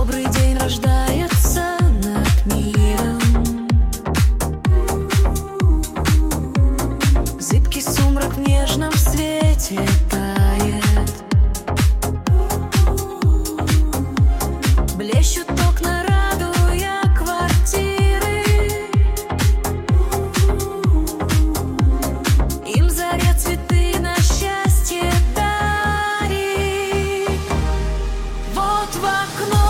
Добрый день рождается над миром. Зыбкий сумрак в нежном свете тает. Блещут окна, радуя квартиры. Им заря цветы на счастье дарит. Вот в окно